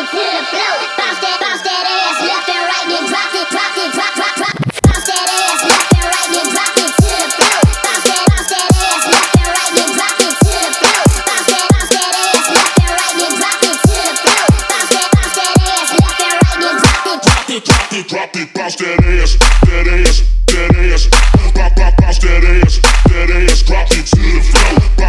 it to the floor. Bounce that ass left and right, then drop it, drop. Bounce that ass left and right, then drop it to the floor. Bounce that ass left and right, then drop it to the floor. Bounce that ass left and right, then drop it to the floor. Bounce that ass left and right, then drop it. Drop it, bounce that ass, bounce that ass, drop it to the floor.